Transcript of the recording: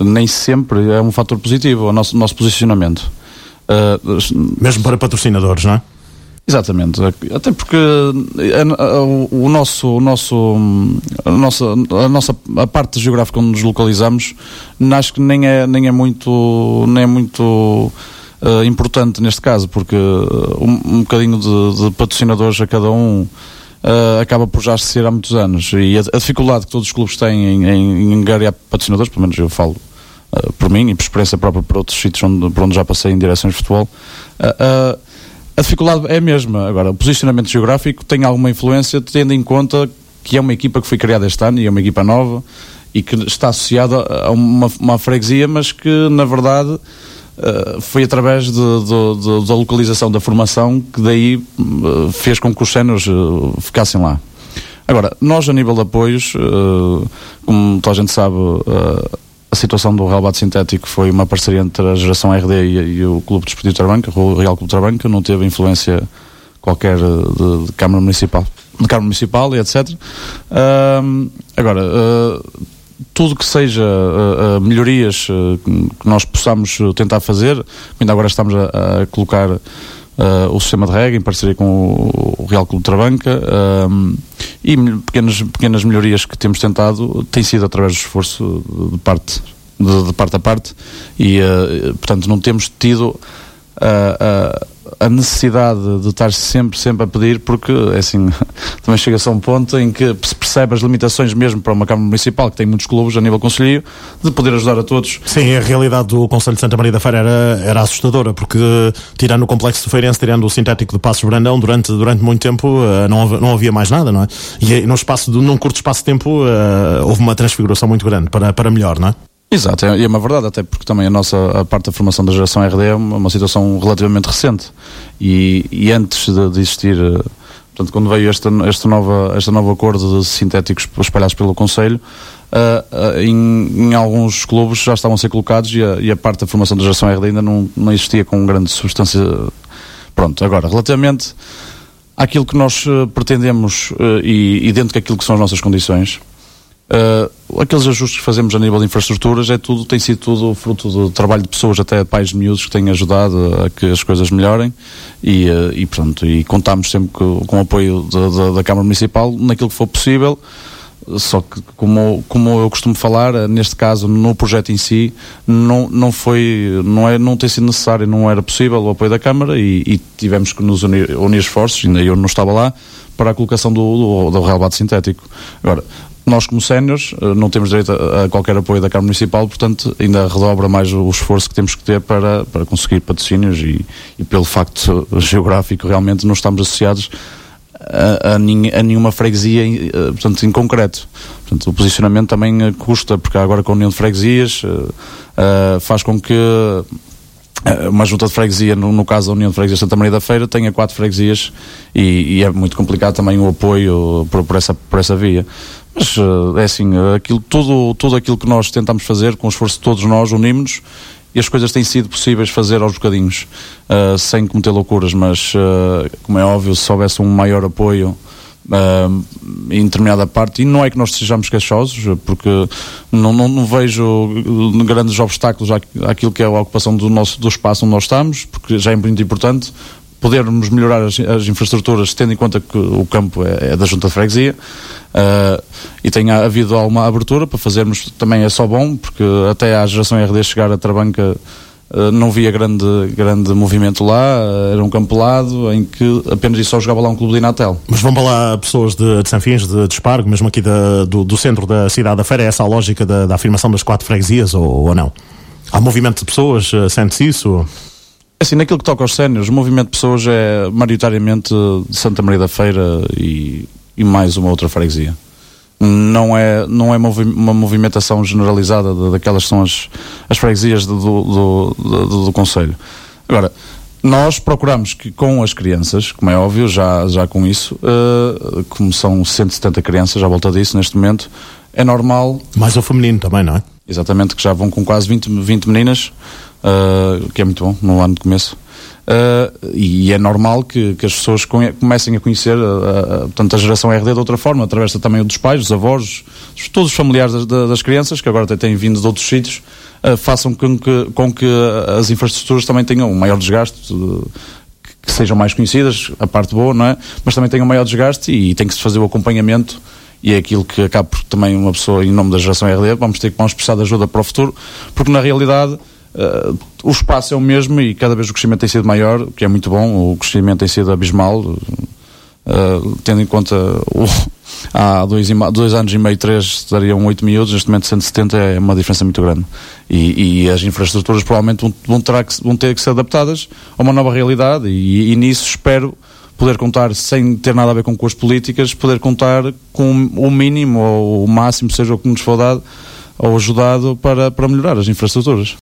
nem sempre é um fator positivo o nosso posicionamento. Mesmo para patrocinadores, não é? Exatamente, até porque a parte geográfica onde nos localizamos, acho que nem é muito importante neste caso, porque um bocadinho de patrocinadores a cada um acaba por já ser há muitos anos, e a dificuldade que todos os clubes têm em angariar patrocinadores, pelo menos eu falo por mim e por experiência própria por outros sítios por onde já passei em direções de futebol, a dificuldade é a mesma. Agora, o posicionamento geográfico tem alguma influência, tendo em conta que é uma equipa que foi criada este ano e é uma equipa nova e que está associada a uma freguesia, mas que na verdade foi através da localização da formação que daí fez com que os séniores ficassem lá. Agora, nós a nível de apoios, como toda a gente sabe, a situação do relvado sintético foi uma parceria entre a Geração RD e o Clube Desportivo de Trabanca, o Real Clube de Trabanca, não teve influência qualquer de Câmara Municipal e etc. Agora, tudo que seja melhorias que nós possamos tentar fazer, ainda agora estamos a colocar o sistema de rega em parceria com o Real Clube de Trabanca, e pequenas melhorias que temos tentado, tem sido através do esforço de parte a parte, e portanto não temos tido a necessidade de estar sempre a pedir, porque assim também chega-se a um ponto em que se percebe as limitações mesmo para uma Câmara Municipal que tem muitos clubes a nível concelhio, de poder ajudar a todos. Sim, a realidade do Concelho de Santa Maria da Feira era assustadora, porque tirando o Complexo do Feirense, tirando o sintético de Passos Brandão, durante muito tempo não havia mais nada, não é? E num curto espaço de tempo houve uma transfiguração muito grande para melhor, não é? Exato, e é uma verdade, até porque também a parte da formação da Geração RD é uma situação relativamente recente, e antes de existir, portanto, quando veio este novo acordo de sintéticos espalhados pelo Concelho, em alguns clubes já estavam a ser colocados, e a parte da formação da Geração RD ainda não existia com grande substância. Pronto, agora, relativamente àquilo que nós pretendemos e dentro daquilo que são as nossas condições, aqueles ajustes que fazemos a nível de infraestruturas tem sido tudo fruto do trabalho de pessoas, até pais de miúdos, que têm ajudado a que as coisas melhorem, e contamos sempre com o apoio da Câmara Municipal naquilo que for possível. Só que, como eu costumo falar, neste caso, no projeto em si, não tem sido necessário, não era possível o apoio da Câmara, e tivemos que nos unir esforços, ainda eu não estava lá, para a colocação do relvado sintético. Agora, nós como séniores não temos direito a qualquer apoio da Câmara Municipal, portanto ainda redobra mais o esforço que temos que ter para conseguir patrocínios, e pelo facto geográfico realmente não estamos associados a nenhuma freguesia, portanto, em concreto. Portanto, o posicionamento também custa, porque agora com a União de Freguesias faz com que uma junta de freguesia, no caso da União de Freguesias de Santa Maria da Feira, tenha 4 freguesias, e é muito complicado também o apoio por essa via. Mas é assim, tudo aquilo que nós tentamos fazer, com o esforço de todos nós, unimos-nos, e as coisas têm sido possíveis fazer aos bocadinhos, sem cometer loucuras, mas como é óbvio, se houvesse um maior apoio em determinada parte, e não é que nós sejamos queixosos, porque não vejo grandes obstáculos àquilo que é a ocupação do espaço onde nós estamos, porque já é muito importante podermos melhorar as infraestruturas, tendo em conta que o campo é da Junta de Freguesia, e tem havido alguma abertura para fazermos, também é só bom, porque até à Geração RD chegar a Trabanca não via grande movimento lá, era um campo pelado em que apenas e só jogava lá um clube de Inatel. Mas vão para lá pessoas de Sanfins, de Espargo, mesmo aqui do centro da cidade da Feira? É essa a lógica da afirmação das 4 freguesias, ou não? Há movimento de pessoas, sente-se isso? Assim, naquilo que toca aos séniores, o movimento de pessoas é maioritariamente de Santa Maria da Feira e mais uma outra freguesia. Não é uma movimentação generalizada daquelas que são as freguesias do Concelho. Agora, nós procuramos que com as crianças, como é óbvio, já com isso, como são 170 crianças à volta disso neste momento, é normal... Mais o feminino também, não é? Exatamente, que já vão com quase 20 meninas, que é muito bom no ano de começo. E é normal que as pessoas comecem a conhecer portanto, a Geração RD de outra forma, através também dos pais, dos avós, todos os familiares das crianças, que agora até têm vindo de outros sítios, façam com que as infraestruturas também tenham um maior desgaste, que sejam mais conhecidas, a parte boa, não é? Mas também tenham um maior desgaste e tem que se fazer o acompanhamento, e é aquilo que acaba por também uma pessoa, em nome da geração RD, vamos precisar de ajuda para o futuro, porque na realidade o espaço é o mesmo e cada vez o crescimento tem sido maior, o que é muito bom. O crescimento tem sido abismal, tendo em conta há 2 anos e meio, 3 dariam 8 miúdos, neste momento 170 é uma diferença muito grande, e as infraestruturas provavelmente vão ter que ser adaptadas a uma nova realidade, e nisso espero poder contar, sem ter nada a ver com as políticas, poder contar com o mínimo ou o máximo, seja o que nos for dado ou ajudado, para melhorar as infraestruturas.